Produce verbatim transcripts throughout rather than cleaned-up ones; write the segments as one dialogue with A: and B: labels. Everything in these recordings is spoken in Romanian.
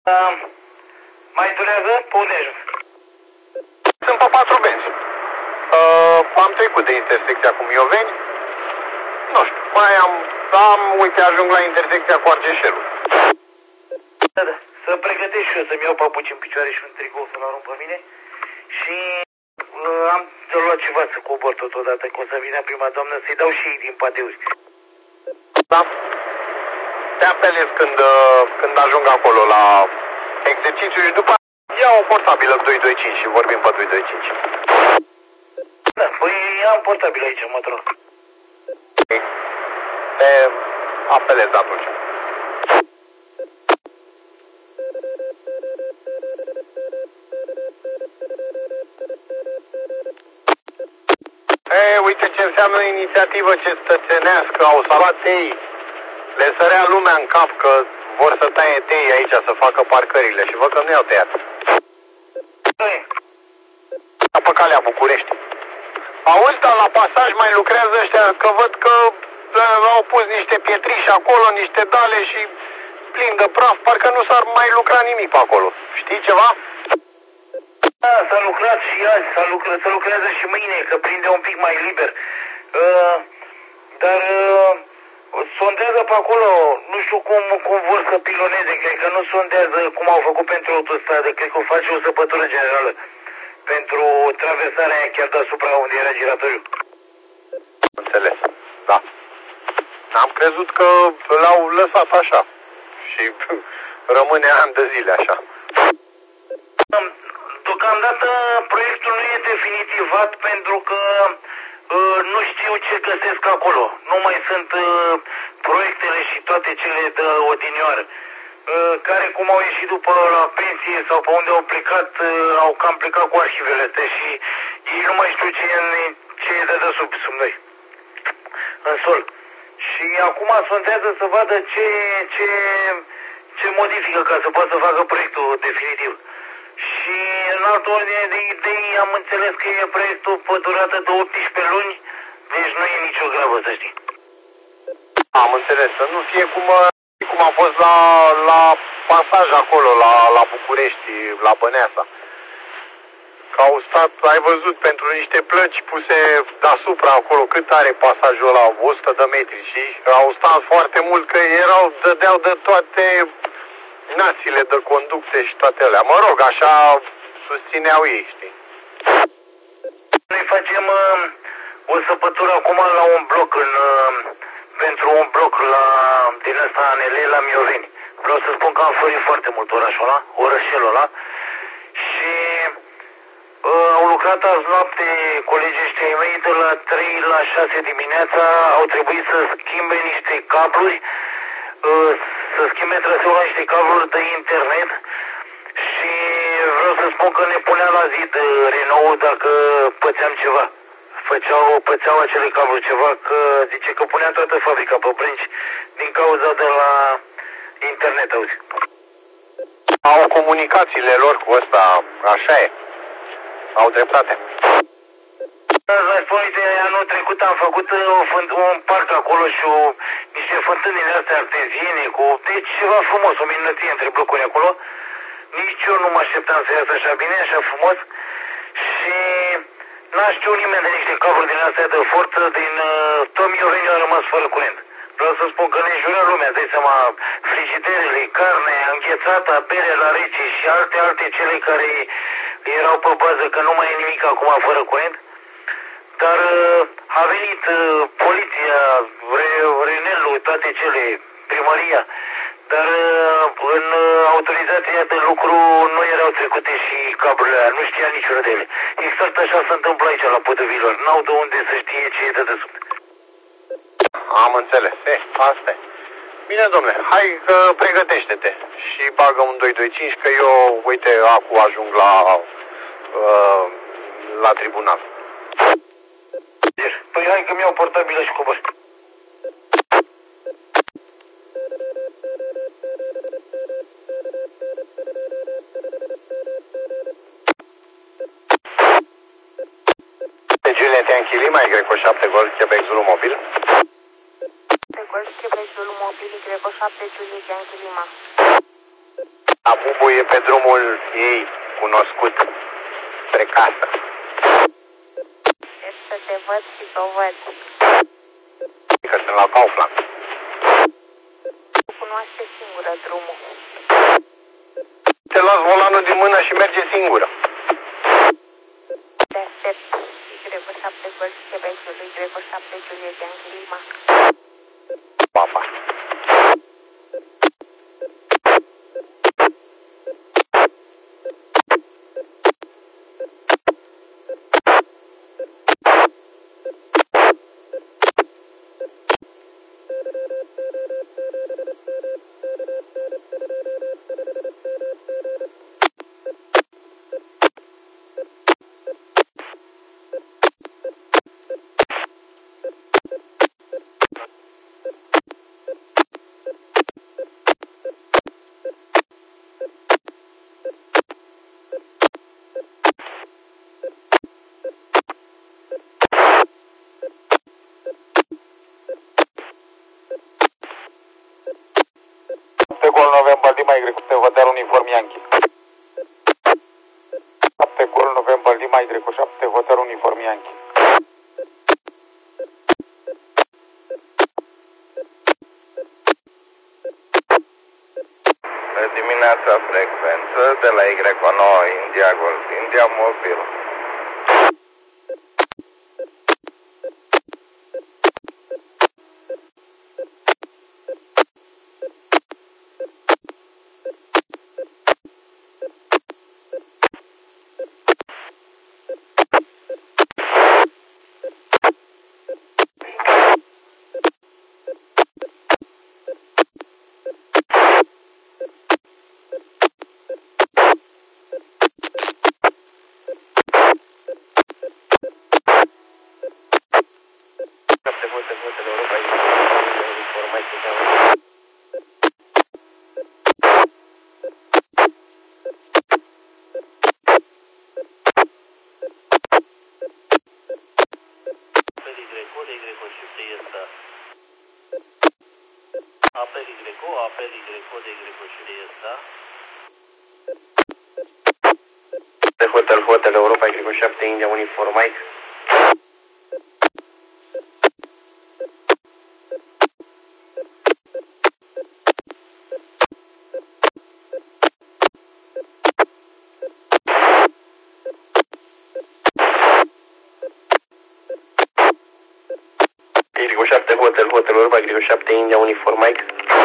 A: Uh, mai durează? Pe unde ajung?
B: Sunt pe patru benzi. Uh, am trecut de intersecția cu Mioveni. Nu știu, mai am, am, uite, ajung la intersecția cu Argeșelul.
A: Da, da, să pregătesc și eu să-mi iau papuci în picioare și un tricou să-l arunc pe mine. Și uh, am de luat ceva să cobor totodată, că o să vină prima doamnă să-i dau și ei din pateuri.
B: Da? Te apelez când, uh, când ajung acolo la exercițiu și după iau o portabilă doi doi cinci și vorbim pe doi doi cinci.
A: Da, păi am portabil aici, mă trog.
B: Te apelez atunci. E, uite ce înseamnă inițiativă cetățenească, au salvat tei. Le sărea lumea în cap că vor să taie tei aici, să facă parcările și văd că nu i-au tăiat. Pe calea București. Auzi, dar la pasaj mai lucrează ăștia, că văd că au pus niște pietriși acolo, niște dale și plin de praf, parcă nu s-ar mai lucra nimic pe acolo. Știi ceva?
A: Da, s-a lucrat și azi, s-a lucrat, se lucrează și mâine, că prinde un pic mai liber. Uh, dar uh, sondează pe acolo, nu știu cum, cum vor să piloneze, cred că nu sondează cum au făcut pentru autostradă, cred că o face o săpătură generală pentru traversarea aia chiar deasupra unde era giratoriu.
B: Înțeles, da. Am crezut că l-au lăsat așa și rămâne ani de zile așa.
A: Deocamdată proiectul nu e definitivat pentru că uh, nu știu ce găsesc acolo. Nu mai sunt uh, proiectele și toate cele de odinioară. Uh, care cum au ieșit după la pensie sau pe unde au plecat, uh, au cam plecat cu arhivele astea și ei nu mai știu ce e, ce e de desubt sub noi. În sol. Și acum sondează să vadă ce, ce, ce modifică ca să poată să facă proiectul definitiv. Și în altă ordine de idei am înțeles că e proiectul pe durată de optsprezece luni, deci nu e nicio grabă, să știi.
B: Am înțeles, să nu fie cum, cum a fost la, la pasaj acolo, la, la București, la Băneasa. Că au stat, ai văzut, pentru niște plăci puse deasupra acolo, cât are pasajul ăla, o sută de metri, și au stat foarte mult că erau, dădeau de toate națiile de conducte și toate alea. Mă rog, așa susțineau ei, știi?
A: Noi facem uh, o săpătură acum la un bloc, în, uh, pentru un bloc la, din ăsta A N L la Mioveni. Vreau să spun că am fărit foarte mult orașul ăla, orășelul ăla, și uh, au lucrat azi noapte colegii ăștia mei de la trei la șase dimineața, au trebuit să schimbe niște cabluri, uh, să schimbe traseul la niște cabluri de internet și vreau să spun că ne punea la zid Renault dacă pățeam ceva. Făceau, pățeau acele cabluri ceva, că zice că punea toată fabrica pe brânci din cauza de la internet, auzi.
B: Au comunicațiile lor cu ăsta, așa e. Au dreptate.
A: Vă spun, uite, anul trecut am făcut o, un parc acolo și o, niște fântânile astea arteziene cu, deci ceva frumos, o minunăție între blocuri acolo. Nici eu nu mă așteptam să iasă așa bine, așa frumos. Și n-a știut nimeni de niște cabluri din astea de forță, din uh, tot Mioveniul a rămas fără curent. Vreau să spun că ne jură lumea, dai seama, frigiderele, carne, înghețata, bere la rece și alte, alte cele care erau pe bază, că nu mai e nimic acum fără curent. Dar uh, a venit uh, poliția, Re, Renelul, toate cele, primăria. Dar uh, în uh, autorizația de lucru nu erau trecute și cablurile alea, nu știa niciunul de ele. Exact așa se întâmplă aici la Podovilor, n-au de unde să știe ce e de desubt.
B: Am înțeles, e, asta e. Bine, domnule, hai că pregătește-te și bagă un doi doi cinci, că eu, uite, acum ajung la, uh, la tribunal.
A: Păi hai că mi-au portabilă și cobor.
B: Juliet Yankee Lima, Y șapte Golf, Quebec Zulu Mobil.
C: Golf, Quebec Zulu Mobil, Y șapte Juliet Yankee Lima.
B: La Bubu e pe drumul ei cunoscut spre casă.
C: Deci să te văd și să o văd.
B: Că sunt la Kaufland.
C: Nu cunoaște singură drumul.
B: Te las volanul din mână și merge singură.
C: Te aștept. Y șapte Golf Quebecului, Y șapte Juliet Yankee Lima.
B: Pa, pa. Gol November Lima Y, te hotel uniform Yankee. șapte Gol November Lima Y șapte, hotel uniform Yankee.
A: Dimineața frecvență de la Y nouă India Golf India Mobil.
D: Apel Y, apel Y, cod Y și ăsta.
B: De hotel, hotel Europa Y șapte India uniform Mike. Y șapte hotel, hotel Europa Y șapte India uniform Mike.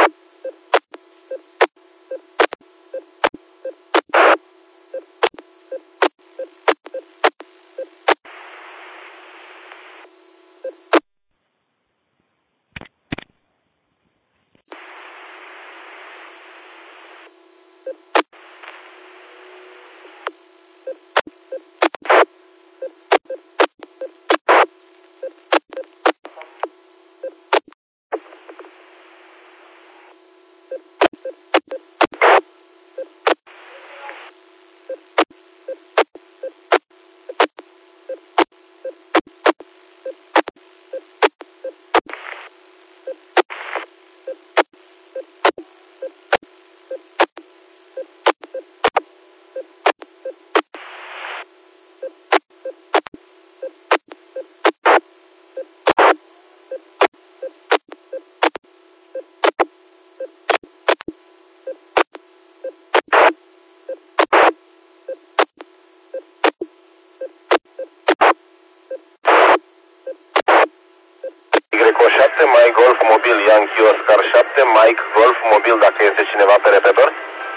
B: șapte Mike Golf Mobil Yankee Oscar șapte Mike Golf Mobil dacă este cineva pe repetor.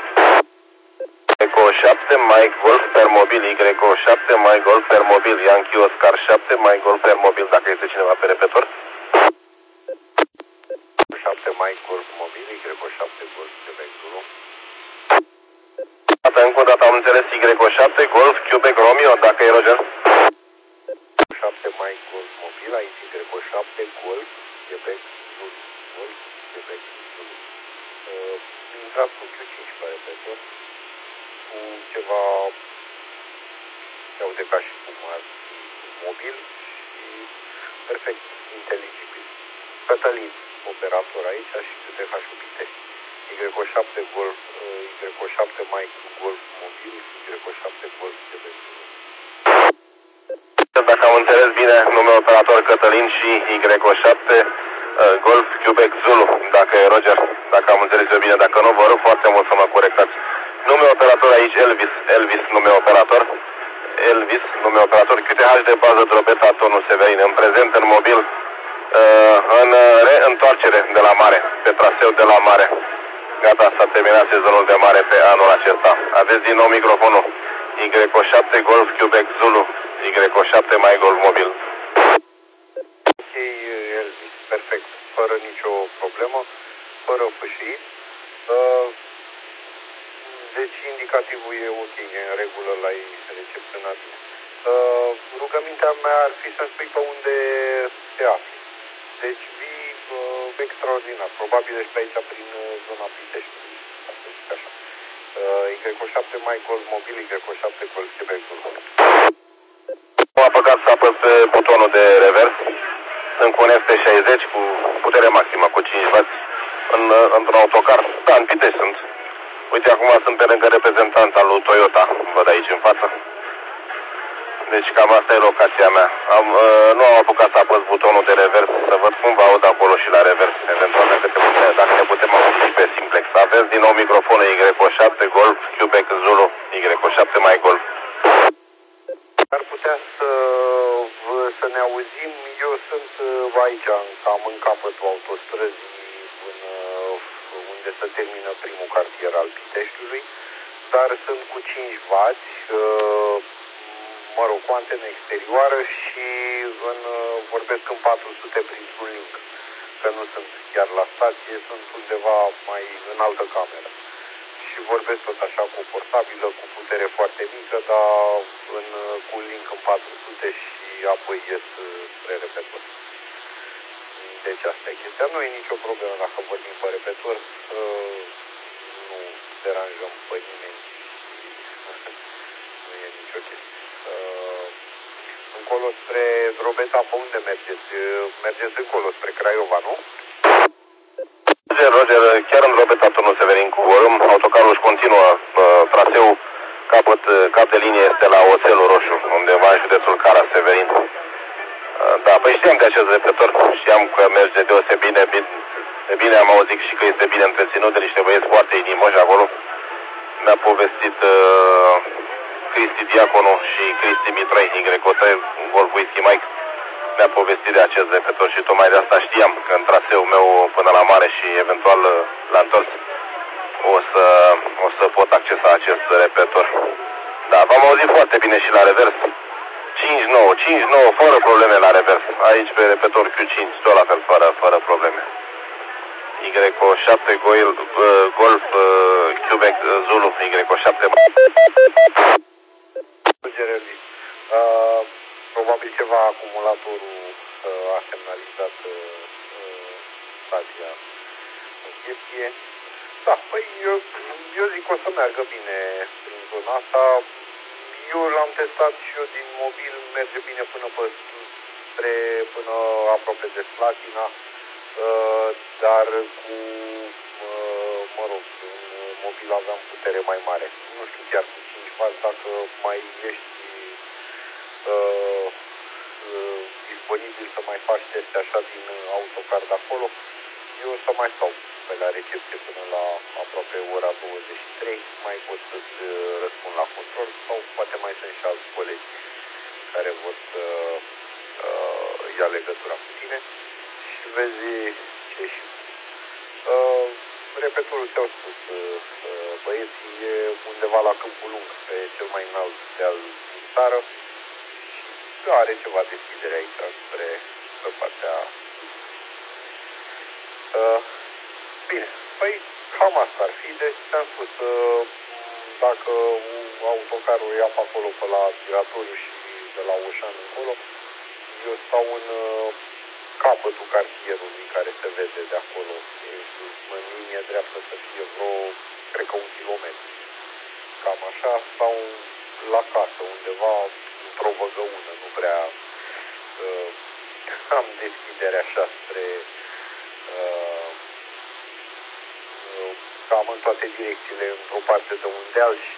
B: Y șapte Mike Golf per mobil Y șapte Mike Golf per mobil Yankee Oscar șapte Mike Golf per mobil dacă este cineva pe repetor. șapte Mike Golf Mobil Y șapte Golf Quebec Zulu. Încă o dată am înțeles Y șapte Golf Quebec Romeo dacă e Roger. șapte Mike Golf Mobil aici Y șapte Golf Quebec Zulu. Golf Quebec Zulu. Uh, intrați cu Q cinci pe repetor cu ceva, iau de ca și cum ar fi mobil și perfect inteligibil. Cătălin, operator aici și câte H U B T. Y O șapte Golf, Y O șapte Mike Golf mobil, Y O șapte Golf Quebec.
E: Dacă am înțeles bine, nume operator Cătălin și Y O șapte Golf Quebec Zulu, dacă e Roger, dacă am înțeles eu bine, dacă nu, vă rog foarte mult să mă corectați. Nume operator aici Elvis, Elvis nume operator, Elvis nume operator, Q T H de bază Drobeta, tonul Severin, în prezent în mobil, în reîntoarcere de la mare, pe traseu de la mare. Gata, s-a terminat sezonul de mare pe anul acesta. Aveți din nou microfonul Y O șapte Golf Quebec Zulu, Y O șapte mai Golf mobil.
B: Ok, Elvis, perfect, fără nicio problemă, fără fâșii. Uh, deci indicativul e ok, e în regulă, l-ai recepționat bine. Uh, rugămintea mea ar fi să-mi spui pe unde te afli. Deci vii uh, extraordinar, probabil ești pe aici prin uh, zona Piteștiului, să zic așa. Uh, Y O șapte mai Golf mobil, Y O șapte Golf Quebec Zulu.
E: Am apucat să apăs pe butonul de revers, sunt cu un F T șaizeci cu putere maximă, cu cinci wați, în, într-un autocar. Da, în Pitești sunt. Uite, acum sunt pe lângă reprezentant al lui Toyota, văd aici în față. Deci cam asta e locația mea. Am, uh, nu am apucat să apăs butonul de revers, să văd cum vă aud acolo și la revers. Eventual dacă, te putem, dacă ne putem auzi și pe simplex. Aveți din nou microfonul Y O șapte Golf Quebec Zulu, Y O șapte mai Golf.
B: Ar putea să, să ne auzim. Eu sunt aici, cam în capătul autostrăzii, în, unde se termină primul cartier al Piteștiului, dar sunt cu cinci wați, mă rog, cu antenă exterioară și în, vorbesc în patru sute printr-un link, că nu sunt chiar la stație, sunt undeva mai în altă cameră. Și vorbesc tot așa cu o portabilă, cu putere foarte mică, dar în, cu un link în patru sute și apoi ies spre repetor. Deci asta e chestia. Nu e nicio problemă dacă vorbim pe repetor, nu deranjăm pe nimeni și nu e nicio chestie. Încolo spre Drobeta, pe unde mergeți? Mergeți încolo, spre Craiova, nu?
E: Roger, Roger, chiar în Drobeta, turnul Severin cu Orâm, autocarul își continuă uh, traseul, capăt, cap de linie este la Oțelul Roșu, undeva în județul Cara-Severin. Uh, da, păi știam de acest repetor, știam că merge deosebit bine, bine, bine am auzit și că este bine întreținut de niște băieți foarte inimoși acolo. Mi-a povestit uh, Cristi Diaconu și Cristi Mitroi, Y O trei Golf Whisky Mike. Mi-a povestit de acest repetor și tocmai de asta știam că în traseul meu până la mare și eventual la întors o să, o să pot accesa acest repetor. Da, v-am auzit foarte bine și la revers. cinci nouă, cinci nouă, fără probleme la revers. Aici pe repetor Q cinci, tot la fel, fără, fără probleme. Y O șapte Golf, Golf Quebec Zulu, Y O șapte.
B: Uh, probabil ceva acumulatorul uh, a semnalizat uh, stația în chestie. Da, păi eu, eu zic că o să meargă bine prin zona asta. Eu l-am testat și eu din mobil, merge bine până pe spre, până aproape de Slatina, uh, dar cu, uh, mă rog, în mobil aveam putere mai mare. Nu știu chiar cu cinci wați, dacă mai ești Uh, uh, disponibil să mai faci teste așa din autocar de acolo, eu o să mai stau pe la recepție până la aproape ora douăzeci și trei, mai pot să-ți răspund la control sau poate mai sunt și alți colegi care vor să uh, ia legătura cu tine și vezi ce și uh, repetorul ți-au spus uh, băieții, e undeva la Câmpul Lung, pe cel mai înalt deal din țară. Are ceva deschidere aici spre, spre partea uh, bine, păi cam asta ar fi. Deci ți-am spus uh, dacă autocarul ia pe acolo pe la Giratoriu și de la Oșan încolo, eu stau în uh, capătul cartierului care se vede de acolo, în linie dreaptă să fie vreo, cred că un kilometru, cam așa, stau la casă undeva într-o văgăună, nu prea uh, am deschidere așa spre uh, uh, cam în toate direcțiile, într-o parte de un deal și